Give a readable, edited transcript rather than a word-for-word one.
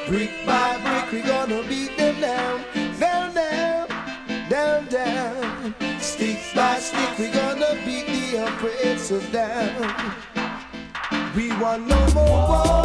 Brick by brick, we gonna beat them down, down, down, down, down. Stick by stick, we gonna beat the oppressors down. We want no more war.